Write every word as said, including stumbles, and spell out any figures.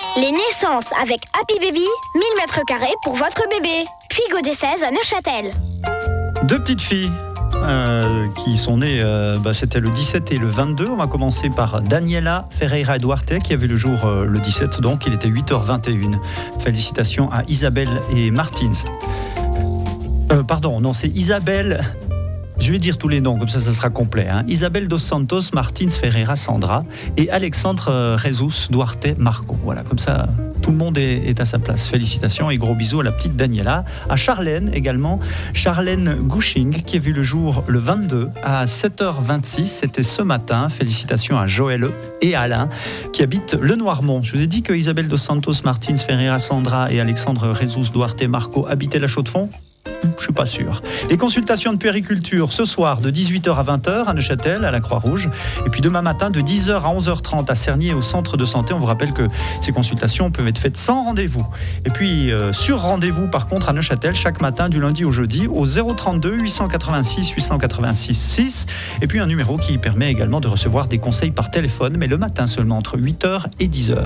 Les naissances avec Happy Baby, mille mètres carrés pour votre bébé. Puy des seize à Neuchâtel. Deux petites filles euh, qui sont nées, euh, bah, c'était le dix-sept et le vingt-deux. On va commencer par Daniela Ferreira Duarte qui a vu le jour euh, le dix-sept, donc il était huit heures vingt et une. Félicitations à Isabelle et Martins. Euh, pardon, non, c'est Isabelle. Je vais dire tous les noms, comme ça, ça sera complet. Hein. Isabelle dos Santos, Martins Ferreira Sandra et Alexandre Jesus Duarte Marco. Voilà, comme ça, tout le monde est, est à sa place. Félicitations et gros bisous à la petite Daniela. À Charlène également, Charlène Gouching, qui a vu le jour le vingt-deux à sept heures vingt-six. C'était ce matin. Félicitations à Joël et Alain, qui habitent le Noirmont. Je vous ai dit que Isabelle dos Santos, Martins Ferreira Sandra et Alexandre Jesus Duarte Marco habitaient la Chaux-de-Fonds. Je suis pas sûr. Les consultations de puériculture ce soir de dix-huit heures à vingt heures à Neuchâtel, à la Croix-Rouge. Et puis demain matin de dix heures à onze heures trente à Cernier au centre de santé. On vous rappelle que ces consultations peuvent être faites sans rendez-vous. Et puis euh, sur rendez-vous par contre à Neuchâtel chaque matin du lundi au jeudi au zéro trente-deux huit cent quatre-vingt-six huit cent quatre-vingt-six six. Et puis un numéro qui permet également de recevoir des conseils par téléphone, mais le matin seulement entre huit heures et dix heures.